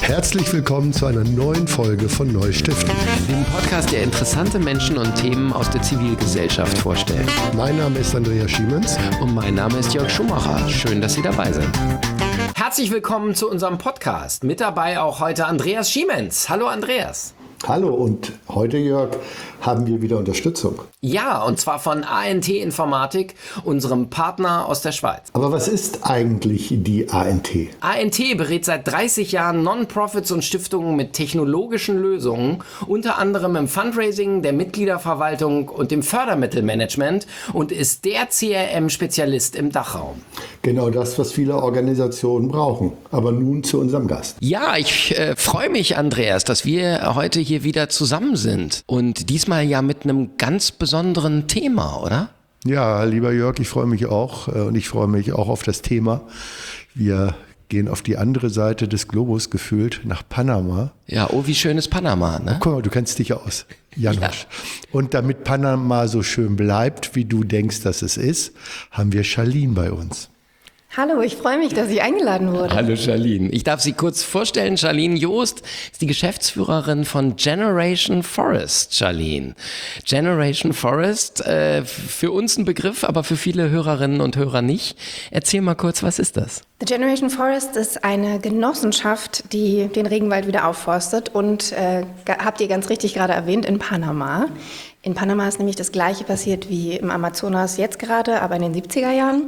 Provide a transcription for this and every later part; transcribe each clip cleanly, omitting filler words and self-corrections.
Herzlich willkommen zu einer neuen Folge von Neustiften. Dem Podcast, der interessante Menschen und Themen aus der Zivilgesellschaft vorstellt. Mein Name ist Andreas Schiemens. Und mein Name ist Jörg Schumacher. Schön, dass Sie dabei sind. Herzlich willkommen zu unserem Podcast. Mit dabei auch heute Andreas Schiemens. Hallo Andreas. Hallo, und heute, Jörg, haben wir wieder Unterstützung. Ja, und zwar von ANT Informatik, unserem Partner aus der Schweiz. Aber was ist eigentlich die ANT? ANT berät seit 30 Jahren Non-Profits und Stiftungen mit technologischen Lösungen, unter anderem im Fundraising, der Mitgliederverwaltung und dem Fördermittelmanagement und ist der CRM-Spezialist im Dachraum. Genau das, was viele Organisationen brauchen. Aber nun zu unserem Gast. Ja, ich freue mich, Andreas, dass wir heute hier wieder zusammen sind. Und diesmal ja mit einem ganz besonderen Thema, oder? Ja, lieber Jörg, ich freue mich auch und ich freue mich auch auf das Thema. Wir gehen auf die andere Seite des Globus gefühlt, nach Panama. Ja, oh, wie schön ist Panama, ne? Oh, guck mal, du kennst dich aus, Janusz. Ja. Und damit Panama so schön bleibt, wie du denkst, dass es ist, haben wir Charlene bei uns. Hallo, ich freue mich, dass ich eingeladen wurde. Hallo Charlene. Ich darf Sie kurz vorstellen. Charlene Joost ist die Geschäftsführerin von Generation Forest. Charlene. Generation Forest, für uns ein Begriff, aber für viele Hörerinnen und Hörer nicht. Erzähl mal kurz, was ist das? The Generation Forest ist eine Genossenschaft, die den Regenwald wieder aufforstet und, habt ihr ganz richtig gerade erwähnt, in Panama. In Panama ist nämlich das Gleiche passiert wie im Amazonas jetzt gerade, aber in den 70er Jahren.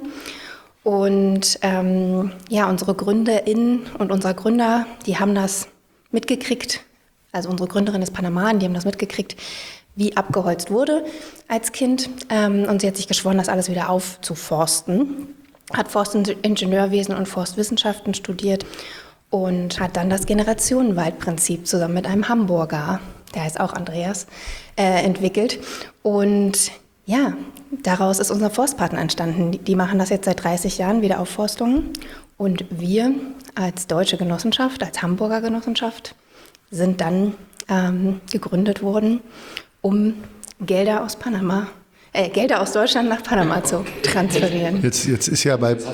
Und unsere GründerInnen und unser Gründer, die haben das mitgekriegt, also unsere Gründerin ist Panamain, die haben das mitgekriegt, wie abgeholzt wurde als Kind. Und sie hat sich geschworen, das alles wieder aufzuforsten, hat Forstingenieurwesen und Forstwissenschaften studiert und hat dann das Generationenwaldprinzip zusammen mit einem Hamburger, der heißt auch Andreas, entwickelt. Und ja, daraus ist unser Forstpartner entstanden. Die machen das jetzt seit 30 Jahren, Wiederaufforstungen. Und wir als deutsche Genossenschaft, als Hamburger Genossenschaft, sind dann gegründet worden, um Gelder aus Deutschland nach Panama zu transferieren. Jetzt ist ja bei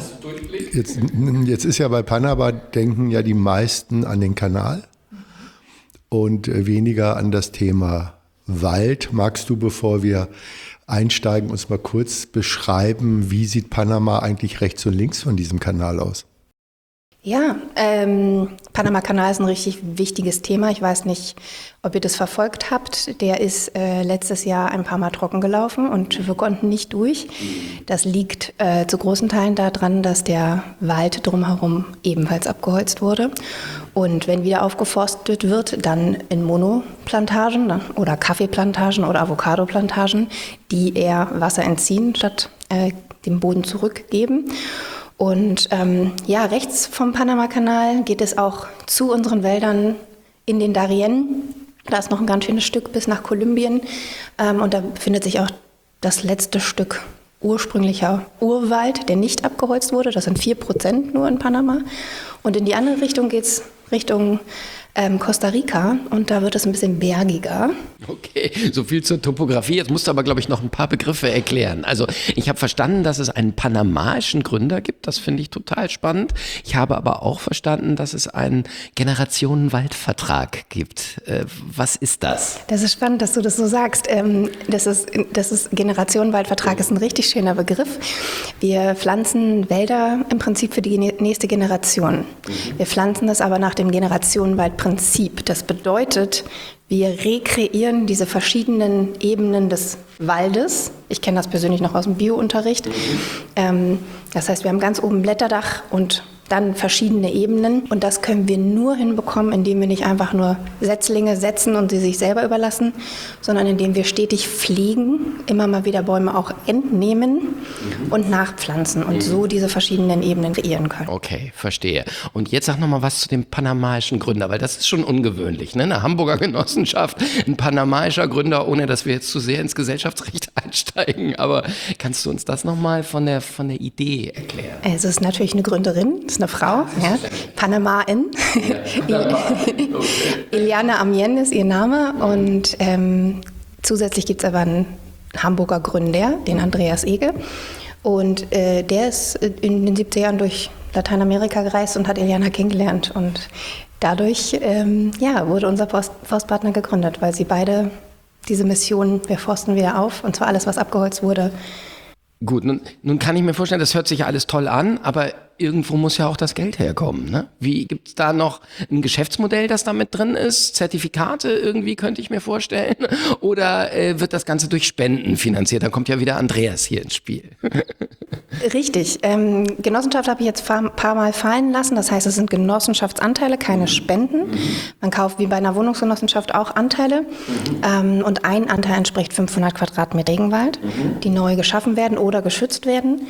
Panama denken ja die meisten an den Kanal und weniger an das Thema Wald. Magst du, bevor wir einsteigen, uns mal kurz beschreiben, wie sieht Panama eigentlich rechts und links von diesem Kanal aus? Ja, Panama-Kanal ist ein richtig wichtiges Thema. Ich weiß nicht, ob ihr das verfolgt habt. Der ist letztes Jahr ein paar Mal trocken gelaufen und wir konnten nicht durch. Das liegt zu großen Teilen daran, dass der Wald drumherum ebenfalls abgeholzt wurde. Und wenn wieder aufgeforstet wird, dann in Monoplantagen oder Kaffeeplantagen oder Avocadoplantagen, die eher Wasser entziehen, statt dem Boden zurückgeben. Und rechts vom Panama-Kanal geht es auch zu unseren Wäldern in den Darien. Da ist noch ein ganz schönes Stück bis nach Kolumbien. Und da befindet sich auch das letzte Stück ursprünglicher Urwald, der nicht abgeholzt wurde. Das sind 4% nur in Panama. Und in die andere Richtung geht es Richtung Costa Rica und da wird es ein bisschen bergiger. Okay, so viel zur Topografie. Jetzt musst du aber, glaube ich, noch ein paar Begriffe erklären. Also ich habe verstanden, dass es einen panamaischen Gründer gibt. Das finde ich total spannend. Ich habe aber auch verstanden, dass es einen Generationenwaldvertrag gibt. Was ist das? Das ist spannend, dass du das so sagst. Generationenwaldvertrag ist ein richtig schöner Begriff. Wir pflanzen Wälder im Prinzip für die nächste Generation. Wir pflanzen das aber nach dem Generationenwaldprinzip. Das bedeutet, wir rekreieren diese verschiedenen Ebenen des Waldes. Ich kenne das persönlich noch aus dem Biounterricht. Das heißt, wir haben ganz oben Blätterdach und dann verschiedene Ebenen. Und das können wir nur hinbekommen, indem wir nicht einfach nur Setzlinge setzen und sie sich selber überlassen, sondern indem wir stetig pflegen, immer mal wieder Bäume auch entnehmen und nachpflanzen und so diese verschiedenen Ebenen kreieren können. Okay, verstehe. Und jetzt sag noch mal was zu dem panamaischen Gründer, weil das ist schon ungewöhnlich, ne? Eine Hamburger Genossenschaft, ein panamaischer Gründer, ohne dass wir jetzt zu sehr ins Gesellschaftsrecht einsteigen. Aber kannst du uns das noch mal von der Idee erklären? Es ist natürlich eine Gründerin, es ist eine Frau, ja, Panamain. Eliana Amien ist ihr Name und zusätzlich gibt es aber einen Hamburger Gründer, den Andreas Ege. Und der ist in den 70er Jahren durch Lateinamerika gereist und hat Eliana kennengelernt. Und Dadurch wurde unser Forstpartner gegründet, weil sie beide diese Mission, wir forsten wieder auf, und zwar alles, was abgeholzt wurde. Gut, nun kann ich mir vorstellen, das hört sich ja alles toll an, aber irgendwo muss ja auch das Geld herkommen, ne? Wie, gibt's da noch ein Geschäftsmodell, das da mit drin ist? Zertifikate irgendwie, könnte ich mir vorstellen? Oder wird das Ganze durch Spenden finanziert? Dann kommt ja wieder Andreas hier ins Spiel. Richtig. Genossenschaft habe ich jetzt ein paar Mal fallen lassen. Das heißt, es sind Genossenschaftsanteile, keine Spenden. Man kauft wie bei einer Wohnungsgenossenschaft auch Anteile. Und ein Anteil entspricht 500 Quadratmeter Regenwald, die neu geschaffen werden oder geschützt werden.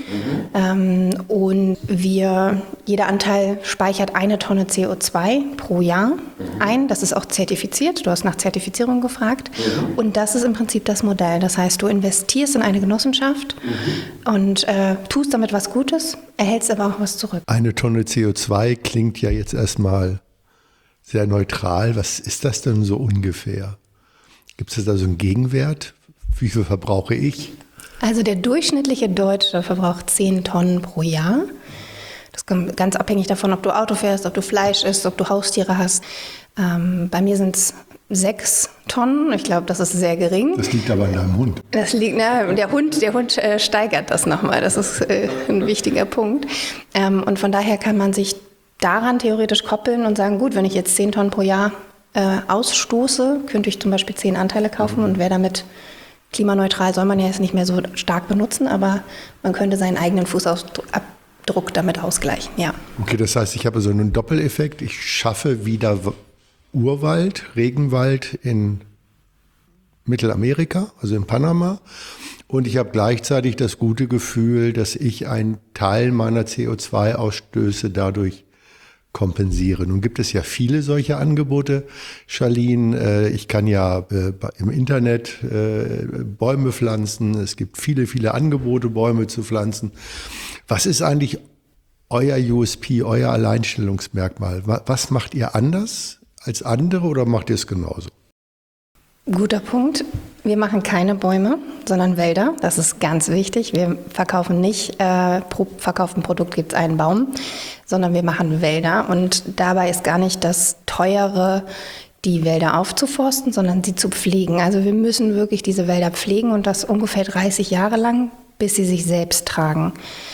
Und jeder Anteil speichert 1 Tonne CO2 pro Jahr ein. Das ist auch zertifiziert. Du hast nach Zertifizierung gefragt. Und das ist im Prinzip das Modell. Das heißt, du investierst in eine Genossenschaft und tust damit was Gutes, erhältst aber auch was zurück. 1 Tonne CO2 klingt ja jetzt erstmal sehr neutral. Was ist das denn so ungefähr? Gibt es da so einen Gegenwert? Wie viel verbrauche ich? Also der durchschnittliche Deutsche verbraucht 10 Tonnen pro Jahr. Das ist ganz abhängig davon, ob du Auto fährst, ob du Fleisch isst, ob du Haustiere hast. Bei mir sind es 6 Tonnen. Ich glaube, das ist sehr gering. Das liegt aber an deinem Hund. Das liegt, der Hund steigert das nochmal. Das ist ein wichtiger Punkt. Und von daher kann man sich daran theoretisch koppeln und sagen, gut, wenn ich jetzt 10 Tonnen pro Jahr ausstoße, könnte ich zum Beispiel 10 Anteile kaufen und wäre damit klimaneutral. Soll man ja jetzt nicht mehr so stark benutzen, aber man könnte seinen eigenen Fußabdruck damit ausgleichen, ja. Okay, das heißt, ich habe so einen Doppeleffekt. Ich schaffe wieder Urwald, Regenwald in Mittelamerika, also in Panama. Und ich habe gleichzeitig das gute Gefühl, dass ich einen Teil meiner CO2-Ausstöße dadurch kompensiere. Nun gibt es ja viele solche Angebote, Charlene. Ich kann ja im Internet Bäume pflanzen. Es gibt viele, viele Angebote, Bäume zu pflanzen. Was ist eigentlich euer USP, euer Alleinstellungsmerkmal? Was macht ihr anders als andere oder macht ihr es genauso? Guter Punkt. Wir machen keine Bäume, sondern Wälder. Das ist ganz wichtig. Wir verkaufen nicht, pro verkauften Produkt gibt es einen Baum, sondern wir machen Wälder. Und dabei ist gar nicht das Teure, die Wälder aufzuforsten, sondern sie zu pflegen. Also wir müssen wirklich diese Wälder pflegen und das ungefähr 30 Jahre lang, bis sie sich selbst tragen.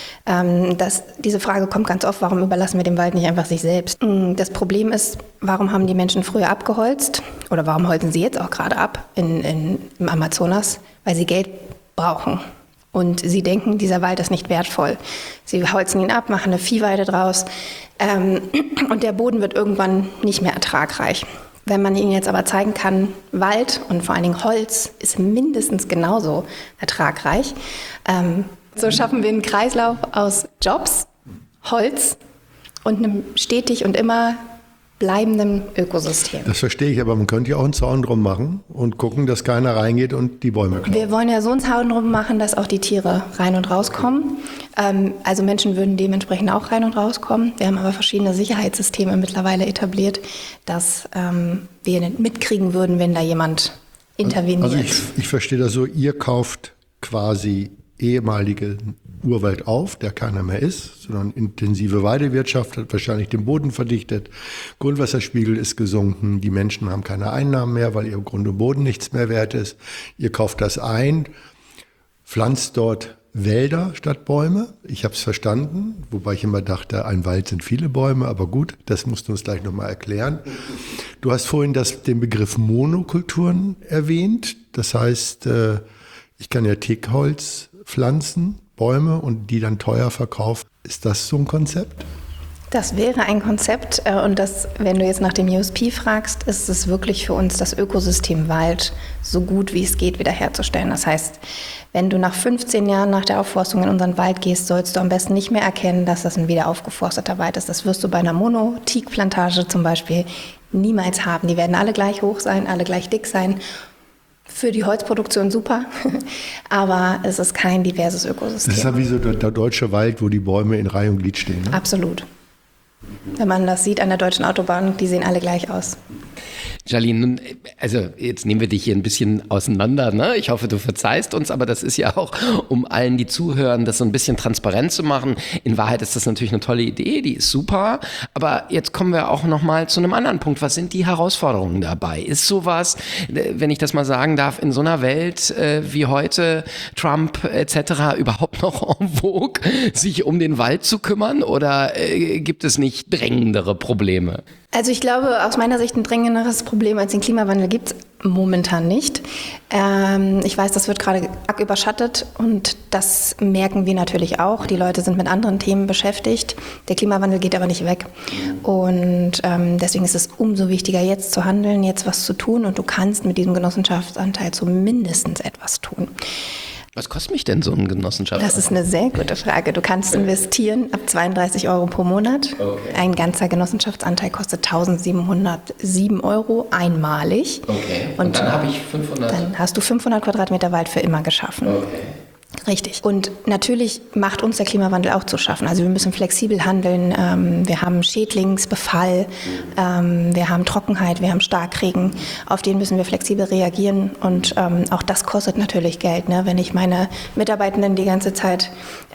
Diese Frage kommt ganz oft, warum überlassen wir dem Wald nicht einfach sich selbst? Das Problem ist, warum haben die Menschen früher abgeholzt oder warum holzen sie jetzt auch gerade ab im Amazonas? Weil sie Geld brauchen und sie denken, dieser Wald ist nicht wertvoll. Sie holzen ihn ab, machen eine Viehweide draus und der Boden wird irgendwann nicht mehr ertragreich. Wenn man ihnen jetzt aber zeigen kann, Wald und vor allen Dingen Holz ist mindestens genauso ertragreich, so schaffen wir einen Kreislauf aus Jobs, Holz und einem stetig und immer bleibenden Ökosystem. Das verstehe ich, aber man könnte ja auch einen Zaun drum machen und gucken, dass keiner reingeht und die Bäume klaut. Wir wollen ja so einen Zaun drum machen, dass auch die Tiere rein und rauskommen. Also Menschen würden dementsprechend auch rein und rauskommen. Wir haben aber verschiedene Sicherheitssysteme mittlerweile etabliert, dass wir nicht mitkriegen würden, wenn da jemand interveniert. Also ich verstehe das so, ihr kauft quasi ehemalige Urwald auf, der keiner mehr ist, sondern intensive Weidewirtschaft hat wahrscheinlich den Boden verdichtet, Grundwasserspiegel ist gesunken, die Menschen haben keine Einnahmen mehr, weil ihr Grund und Boden nichts mehr wert ist. Ihr kauft das ein, pflanzt dort Wälder statt Bäume. Ich habe es verstanden, wobei ich immer dachte, ein Wald sind viele Bäume, aber gut, das musst du uns gleich nochmal erklären. Du hast vorhin den Begriff Monokulturen erwähnt, das heißt, ich kann ja Teakholz pflanzen, Bäume und die dann teuer verkaufen. Ist das so ein Konzept? Das wäre ein Konzept und das, wenn du jetzt nach dem USP fragst, ist es wirklich für uns das Ökosystem Wald so gut wie es geht wiederherzustellen. Das heißt, wenn du nach 15 Jahren nach der Aufforstung in unseren Wald gehst, sollst du am besten nicht mehr erkennen, dass das ein wieder aufgeforsteter Wald ist. Das wirst du bei einer Mono-Teak-Plantage zum Beispiel niemals haben. Die werden alle gleich hoch sein, alle gleich dick sein. Für die Holzproduktion super, aber es ist kein diverses Ökosystem. Das ist ja wie so der deutsche Wald, wo die Bäume in Reihe und Glied stehen. Ne? Absolut. Wenn man das sieht an der deutschen Autobahn, die sehen alle gleich aus. Charlene, nun, also jetzt nehmen wir dich hier ein bisschen auseinander, ne? Ich hoffe, du verzeihst uns, aber das ist ja auch, um allen, die zuhören, das so ein bisschen transparent zu machen. In Wahrheit ist das natürlich eine tolle Idee, die ist super, aber jetzt kommen wir auch nochmal zu einem anderen Punkt. Was sind die Herausforderungen dabei? Ist sowas, wenn ich das mal sagen darf, in so einer Welt wie heute, Trump etc. überhaupt noch en vogue, sich um den Wald zu kümmern, oder gibt es nicht drängendere Probleme? Also ich glaube, aus meiner Sicht ein drängenderes Problem als den Klimawandel gibt es momentan nicht. Ich weiß, das wird gerade arg überschattet und das merken wir natürlich auch. Die Leute sind mit anderen Themen beschäftigt. Der Klimawandel geht aber nicht weg. Und deswegen ist es umso wichtiger, jetzt zu handeln, jetzt was zu tun. Und du kannst mit diesem Genossenschaftsanteil zumindest etwas tun. Was kostet mich denn so ein Genossenschaftsanteil? Das ist eine sehr gute Frage. Du kannst investieren ab 32 € pro Monat. Okay. Ein ganzer Genossenschaftsanteil kostet 1.707 € einmalig. Okay. Und dann habe ich 500. Dann hast du 500 Quadratmeter Wald für immer geschaffen. Okay. Richtig. Und natürlich macht uns der Klimawandel auch zu schaffen. Also wir müssen flexibel handeln. Wir haben Schädlingsbefall, wir haben Trockenheit, wir haben Starkregen. Auf den müssen wir flexibel reagieren. Und auch das kostet natürlich Geld, ne? Wenn ich meine Mitarbeitenden die ganze Zeit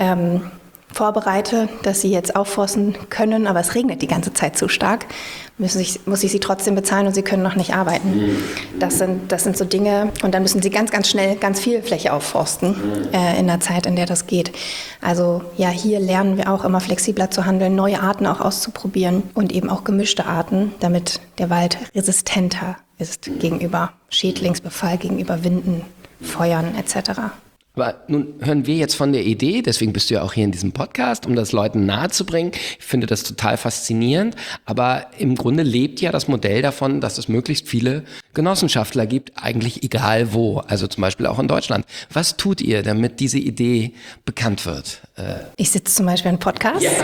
vorbereite, dass sie jetzt aufforsten können, aber es regnet die ganze Zeit zu stark, muss ich sie trotzdem bezahlen und sie können noch nicht arbeiten. Das sind so Dinge, und dann müssen sie ganz, ganz schnell ganz viel Fläche aufforsten in der Zeit, in der das geht. Also ja, hier lernen wir auch immer flexibler zu handeln, neue Arten auch auszuprobieren und eben auch gemischte Arten, damit der Wald resistenter ist gegenüber Schädlingsbefall, gegenüber Winden, Feuern etc. Aber nun hören wir jetzt von der Idee, deswegen bist du ja auch hier in diesem Podcast, um das Leuten nahezubringen. Ich finde das total faszinierend, aber im Grunde lebt ja das Modell davon, dass es möglichst viele Genossenschaftler gibt, eigentlich egal wo, also zum Beispiel auch in Deutschland. Was tut ihr, damit diese Idee bekannt wird? Ich sitze zum Beispiel in Podcast. Ja.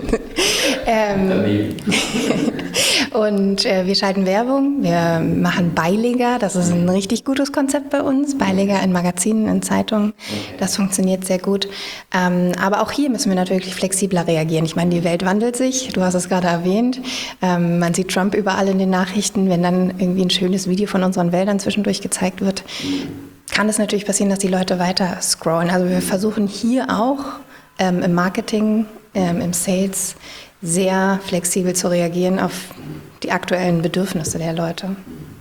Und wir schalten Werbung, wir machen Beileger, das ist ein richtig gutes Konzept bei uns, Beileger in Magazinen, in Zeitungen, das funktioniert sehr gut. Aber auch hier müssen wir natürlich flexibler reagieren. Ich meine, die Welt wandelt sich, du hast es gerade erwähnt, man sieht Trump überall in den Nachrichten, wenn dann irgendwie ein schönes Video von unseren Wäldern zwischendurch gezeigt wird, kann es natürlich passieren, dass die Leute weiter scrollen. Also wir versuchen hier auch im Marketing, im Sales sehr flexibel zu reagieren auf die aktuellen Bedürfnisse der Leute.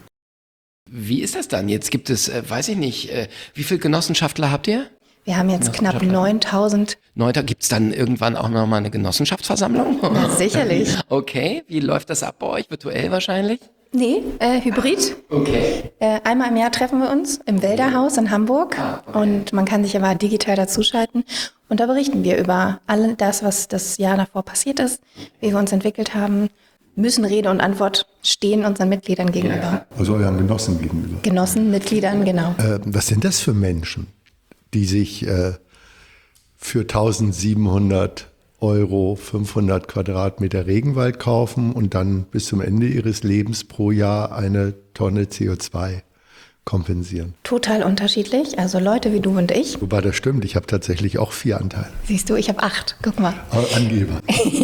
Wie ist das dann? Jetzt gibt es, weiß ich nicht, wie viele Genossenschaftler habt ihr? Wir haben jetzt knapp 9.000. Gibt es dann irgendwann auch nochmal eine Genossenschaftsversammlung? Ja, sicherlich. Okay, wie läuft das ab bei euch? Virtuell wahrscheinlich? Nee, hybrid. Okay. Einmal im Jahr treffen wir uns im Wälderhaus in Hamburg. Okay. Und man kann sich aber digital dazuschalten. Und da berichten wir über all das, was das Jahr davor passiert ist, wie wir uns entwickelt haben, müssen Rede und Antwort stehen unseren Mitgliedern gegenüber. Also euren Genossen gegenüber. Genossen, Mitgliedern, genau. Was sind das für Menschen, die sich für 1.700 € 500 Quadratmeter Regenwald kaufen und dann bis zum Ende ihres Lebens pro Jahr eine Tonne CO2 kompensieren? Total unterschiedlich, also Leute wie du und ich. Wobei das stimmt, ich habe tatsächlich auch 4 Anteile. Siehst du, ich habe 8, guck mal. Angeber.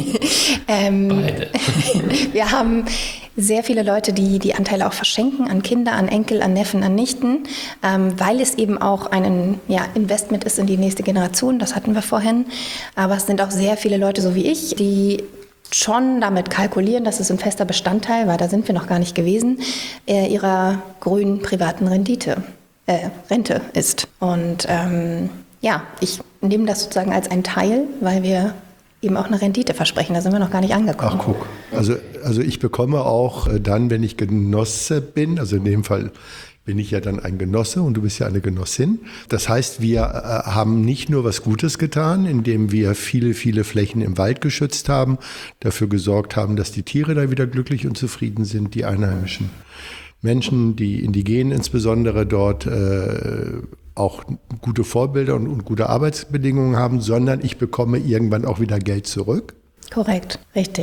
Beide. Wir haben sehr viele Leute, die die Anteile auch verschenken an Kinder, an Enkel, an Neffen, an Nichten, weil es eben auch ein Investment ist in die nächste Generation, das hatten wir vorhin. Aber es sind auch sehr viele Leute, so wie ich, die schon damit kalkulieren, dass es ein fester Bestandteil, weil da sind wir noch gar nicht gewesen, ihrer grünen privaten Rente ist. Und ich nehme das sozusagen als ein Teil, weil wir eben auch eine Rendite versprechen. Da sind wir noch gar nicht angekommen. Ach, guck. Also ich bekomme auch dann, wenn ich Genosse bin, also in dem Fall bin ich ja dann ein Genosse und du bist ja eine Genossin. Das heißt, wir haben nicht nur was Gutes getan, indem wir viele, viele Flächen im Wald geschützt haben, dafür gesorgt haben, dass die Tiere da wieder glücklich und zufrieden sind, die einheimischen Menschen, die Indigenen insbesondere dort auch gute Vorbilder und gute Arbeitsbedingungen haben, sondern ich bekomme irgendwann auch wieder Geld zurück. Korrekt, richtig.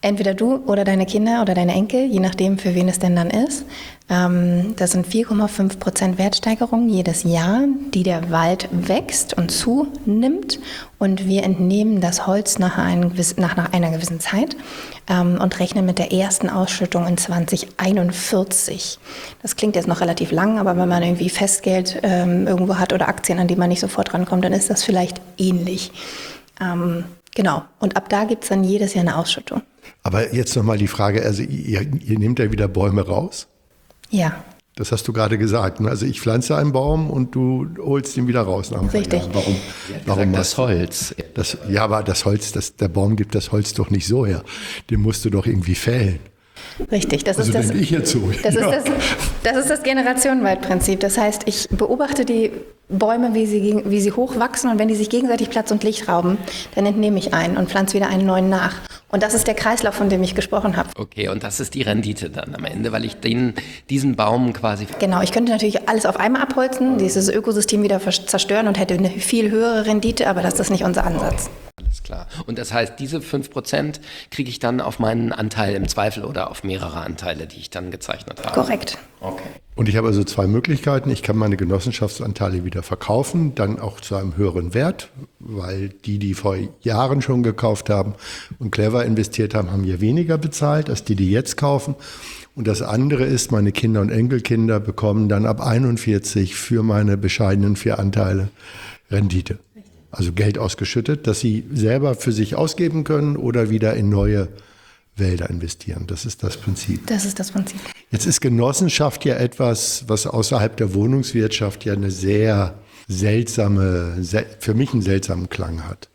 Entweder du oder deine Kinder oder deine Enkel, je nachdem, für wen es denn dann ist. Das sind 4,5% Wertsteigerung jedes Jahr, die der Wald wächst und zunimmt. Und wir entnehmen das Holz nach einer gewissen Zeit und rechnen mit der ersten Ausschüttung in 2041. Das klingt jetzt noch relativ lang, aber wenn man irgendwie Festgeld irgendwo hat oder Aktien, an die man nicht sofort rankommt, dann ist das vielleicht ähnlich. Genau. Und ab da gibt es dann jedes Jahr eine Ausschüttung. Aber jetzt nochmal die Frage, also ihr nehmt ja wieder Bäume raus? Ja. Das hast du gerade gesagt. Ne? Also ich pflanze einen Baum und du holst ihn wieder raus nach ein paar Richtig. Jahren. Warum das Holz? Ja, aber das Holz, der Baum gibt das Holz doch nicht so her. Den musst du doch irgendwie fällen. Richtig, das Also ist das. denke ich jetzt so. Das ist das Generationenwaldprinzip. Das heißt, ich beobachte die Bäume, wie sie hochwachsen, und wenn die sich gegenseitig Platz und Licht rauben, dann entnehme ich einen und pflanze wieder einen neuen nach. Und das ist der Kreislauf, von dem ich gesprochen habe. Okay, und das ist die Rendite dann am Ende, weil ich diesen Baum quasi... Genau, ich könnte natürlich alles auf einmal abholzen, dieses Ökosystem wieder zerstören und hätte eine viel höhere Rendite, aber das ist nicht unser Ansatz. Alles klar. Und das heißt, diese 5% kriege ich dann auf meinen Anteil im Zweifel oder auf mehrere Anteile, die ich dann gezeichnet habe? Korrekt. Okay. Und ich habe also zwei Möglichkeiten. Ich kann meine Genossenschaftsanteile wieder verkaufen, dann auch zu einem höheren Wert, weil die vor Jahren schon gekauft haben und clever investiert haben, haben ja weniger bezahlt als die jetzt kaufen. Und das andere ist, meine Kinder und Enkelkinder bekommen dann ab 41 für meine bescheidenen 4 Anteile Rendite. Also Geld ausgeschüttet, das sie selber für sich ausgeben können oder wieder in neue Wälder investieren. Das ist das Prinzip. Das ist das Prinzip. Jetzt ist Genossenschaft ja etwas, was außerhalb der Wohnungswirtschaft ja eine sehr seltsame, für mich einen seltsamen Klang hat.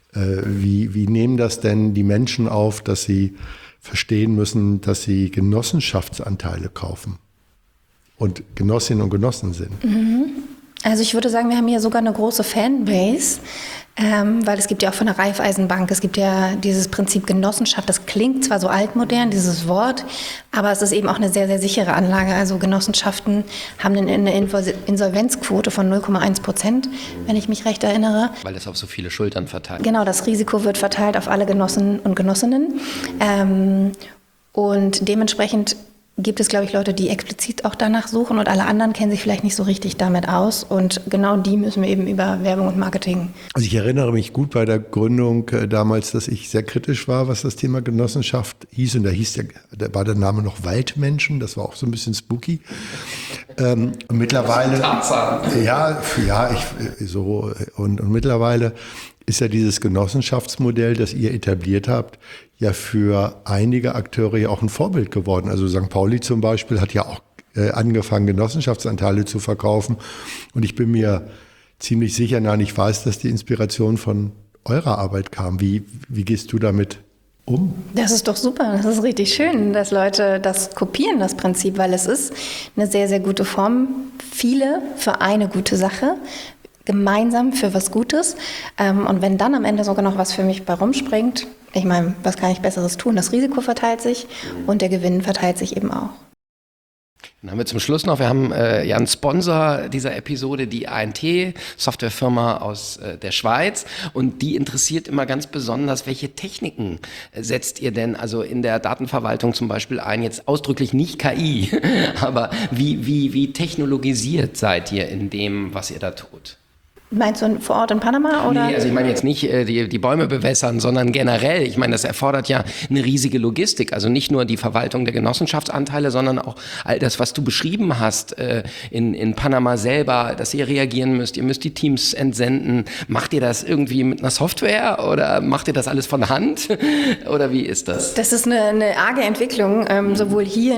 Wie nehmen das denn die Menschen auf, dass sie verstehen müssen, dass sie Genossenschaftsanteile kaufen und Genossinnen und Genossen sind? Also ich würde sagen, wir haben hier sogar eine große Fanbase, weil es gibt ja auch von der Raiffeisenbank, es gibt ja dieses Prinzip Genossenschaft, das klingt zwar so altmodern, dieses Wort, aber es ist eben auch eine sehr, sehr sichere Anlage. Also Genossenschaften haben eine Insolvenzquote von 0,1%, wenn ich mich recht erinnere. Weil das auf so viele Schultern verteilt. Genau, das Risiko wird verteilt auf alle Genossen und Genossinnen. Und dementsprechend gibt es, glaube ich, Leute, die explizit auch danach suchen, und alle anderen kennen sich vielleicht nicht so richtig damit aus. Und genau die müssen wir eben über Werbung und Marketing. Also ich erinnere mich gut bei der Gründung damals, dass ich sehr kritisch war, was das Thema Genossenschaft hieß. Und da war der Name noch Waldmenschen, das war auch so ein bisschen spooky. Und mittlerweile, und mittlerweile ist ja dieses Genossenschaftsmodell, das ihr etabliert habt, ja für einige Akteure ja auch ein Vorbild geworden. Also St. Pauli zum Beispiel hat ja auch angefangen, Genossenschaftsanteile zu verkaufen. Und ich bin mir ziemlich sicher, ich weiß, dass die Inspiration von eurer Arbeit kam. Wie gehst du damit um? Das ist doch super, das ist richtig schön, dass Leute das kopieren, das Prinzip, weil es ist eine sehr, sehr gute Form. Viele für eine gute Sache, gemeinsam für was Gutes. Und wenn dann am Ende sogar noch was für mich bei rumspringt, ich meine, was kann ich Besseres tun? Das Risiko verteilt sich und der Gewinn verteilt sich eben auch. Dann haben wir zum Schluss noch, wir haben ja einen Sponsor dieser Episode, die ANT, Softwarefirma aus der Schweiz, und die interessiert immer ganz besonders, welche Techniken setzt ihr denn also in der Datenverwaltung zum Beispiel ein, jetzt ausdrücklich nicht KI, aber wie technologisiert seid ihr in dem, was ihr da tut? Meinst du vor Ort in Panama? Oder? Nee, also ich meine jetzt nicht die Bäume bewässern, sondern generell. Ich meine, das erfordert ja eine riesige Logistik. Also nicht nur die Verwaltung der Genossenschaftsanteile, sondern auch all das, was du beschrieben hast in Panama selber, dass ihr reagieren müsst. Ihr müsst die Teams entsenden. Macht ihr das irgendwie mit einer Software oder macht ihr das alles von Hand? Oder wie ist das? Das ist eine arge Entwicklung, sowohl hier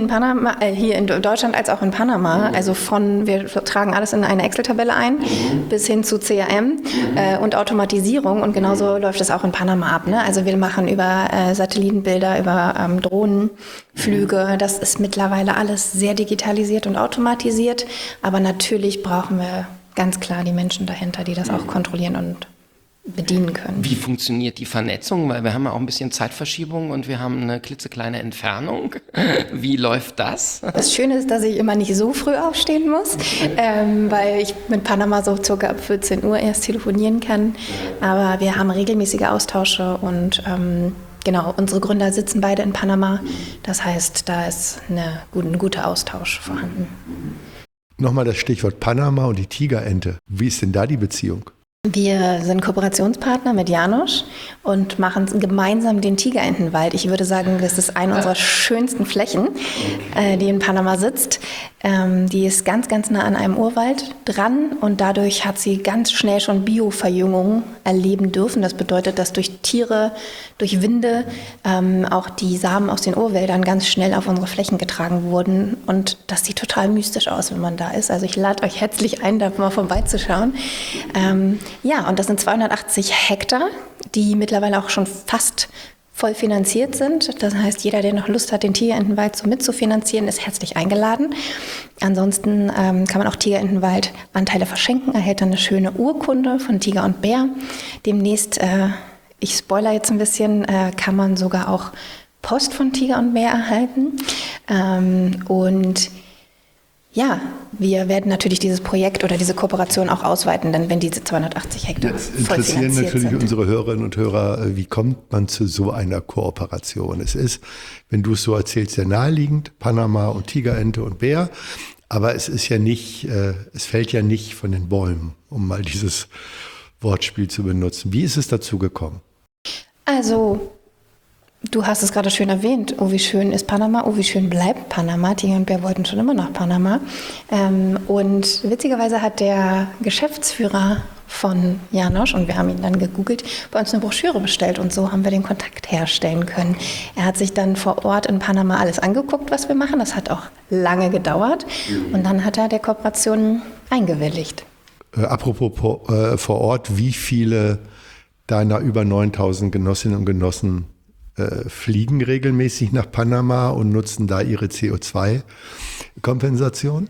in Deutschland als auch in Panama. Also wir tragen alles in eine Excel-Tabelle ein, bis hin zu CRM und Automatisierung, und genauso läuft es auch in Panama ab. Ne? Also wir machen über Satellitenbilder, über Drohnenflüge, das ist mittlerweile alles sehr digitalisiert und automatisiert, aber natürlich brauchen wir ganz klar die Menschen dahinter, die das auch kontrollieren und bedienen können. Wie funktioniert die Vernetzung? Weil wir haben ja auch ein bisschen Zeitverschiebung und wir haben eine klitzekleine Entfernung. Wie läuft das? Das Schöne ist, dass ich immer nicht so früh aufstehen muss, weil ich mit Panama so circa ab 14 Uhr erst telefonieren kann. Aber wir haben regelmäßige Austausche und genau, unsere Gründer sitzen beide in Panama. Das heißt, da ist ein guter Austausch vorhanden. Nochmal das Stichwort Panama und die Tigerente. Wie ist denn da die Beziehung? Wir sind Kooperationspartner mit Janosch und machen gemeinsam den Tigerentenwald. Ich würde sagen, das ist eine unserer schönsten Flächen, die in Panama sitzt. Die ist ganz, ganz nah an einem Urwald dran und dadurch hat sie ganz schnell schon Bioverjüngung erleben dürfen. Das bedeutet, dass durch Tiere, durch Winde auch die Samen aus den Urwäldern ganz schnell auf unsere Flächen getragen wurden. Und das sieht total mystisch aus, wenn man da ist. Also ich lade euch herzlich ein, da mal vorbeizuschauen. Ja, und das sind 280 Hektar, die mittlerweile auch schon fast voll finanziert sind. Das heißt, jeder, der noch Lust hat, den Tigerentenwald so mitzufinanzieren, ist herzlich eingeladen. Ansonsten kann man auch Tigerentenwald Anteile verschenken, erhält dann eine schöne Urkunde von Tiger und Bär. Demnächst, ich spoiler jetzt ein bisschen, kann man sogar auch Post von Tiger und Bär erhalten. Und ja, wir werden natürlich dieses Projekt oder diese Kooperation auch ausweiten, denn wenn diese 280 Hektar voll finanziert sind. Interessieren natürlich unsere Hörerinnen und Hörer, wie kommt man zu so einer Kooperation? Es ist, wenn du es so erzählst, sehr naheliegend, Panama und Tigerente und Bär, aber es ist ja nicht, es fällt ja nicht von den Bäumen, um mal dieses Wortspiel zu benutzen. Wie ist es dazu gekommen? Also, du hast es gerade schön erwähnt. Oh, wie schön ist Panama. Oh, wie schön bleibt Panama. Tiger und Bär wollten schon immer nach Panama. Und witzigerweise hat der Geschäftsführer von Janosch, und wir haben ihn dann gegoogelt, bei uns eine Broschüre bestellt. Und so haben wir den Kontakt herstellen können. Er hat sich dann vor Ort in Panama alles angeguckt, was wir machen. Das hat auch lange gedauert. Und dann hat er der Kooperation eingewilligt. Apropos vor Ort, wie viele deiner über 9.000 Genossinnen und Genossen fliegen regelmäßig nach Panama und nutzen da ihre CO2-Kompensation?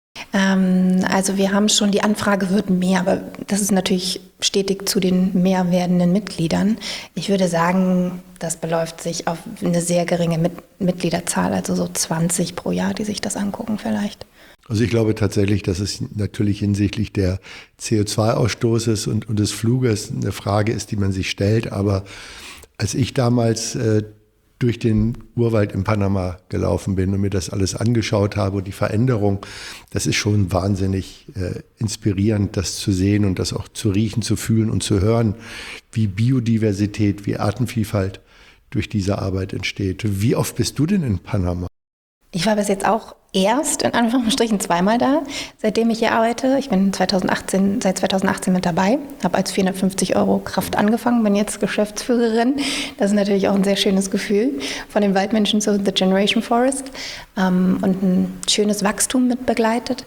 Also wir haben schon, die Anfrage wird mehr, aber das ist natürlich stetig zu den mehr werdenden Mitgliedern. Ich würde sagen, das beläuft sich auf eine sehr geringe Mitgliederzahl, also so 20 pro Jahr, die sich das angucken vielleicht. Also ich glaube tatsächlich, dass es natürlich hinsichtlich der CO2-Ausstoßes und des Fluges eine Frage ist, die man sich stellt, aber als ich damals durch den Urwald in Panama gelaufen bin und mir das alles angeschaut habe und die Veränderung, das ist schon wahnsinnig inspirierend, das zu sehen und das auch zu riechen, zu fühlen und zu hören, wie Biodiversität, wie Artenvielfalt durch diese Arbeit entsteht. Wie oft bist du denn in Panama? Ich war bis jetzt auch erst in Anführungsstrichen zweimal da, seitdem ich hier arbeite. Ich bin seit 2018 mit dabei, habe als 450 € Kraft angefangen, bin jetzt Geschäftsführerin. Das ist natürlich auch ein sehr schönes Gefühl, von den Waldmenschen zu The Generation Forest und ein schönes Wachstum mit begleitet.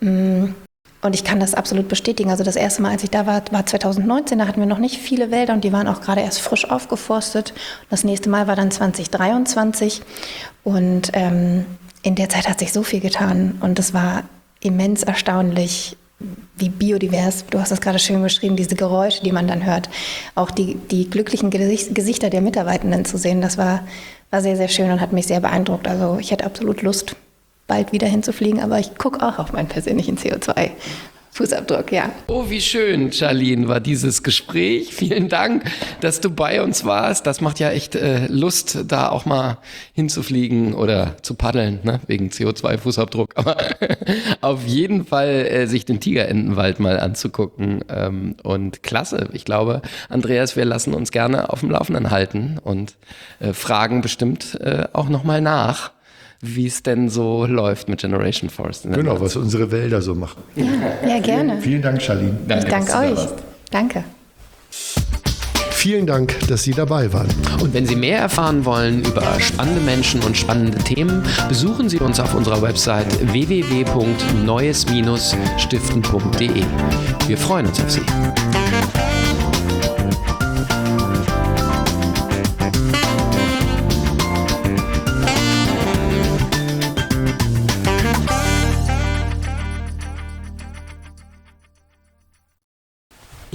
Und ich kann das absolut bestätigen. Also das erste Mal, als ich da war 2019, da hatten wir noch nicht viele Wälder und die waren auch gerade erst frisch aufgeforstet. Das nächste Mal war dann 2023 und in der Zeit hat sich so viel getan und es war immens erstaunlich, wie biodivers, du hast das gerade schön beschrieben, diese Geräusche, die man dann hört, auch die glücklichen Gesichter der Mitarbeitenden zu sehen, das war sehr, sehr schön und hat mich sehr beeindruckt. Also ich hätte absolut Lust, bald wieder hinzufliegen, aber ich gucke auch auf meinen persönlichen CO2-Fußabdruck, ja. Oh, wie schön, Charlene, war dieses Gespräch. Vielen Dank, dass du bei uns warst. Das macht ja echt Lust, da auch mal hinzufliegen oder zu paddeln, ne? Wegen CO2-Fußabdruck. Aber auf jeden Fall sich den Tigerentenwald mal anzugucken. Und klasse, ich glaube, Andreas, wir lassen uns gerne auf dem Laufenden halten und fragen bestimmt auch nochmal nach, wie es denn so läuft mit Generation Forest. Genau, was unsere Wälder so machen. Ja, gerne. Vielen Dank, Charlene. Ich danke euch. Danke. Vielen Dank, dass Sie dabei waren. Und wenn Sie mehr erfahren wollen über spannende Menschen und spannende Themen, besuchen Sie uns auf unserer Website www.neues-stiften.de. Wir freuen uns auf Sie.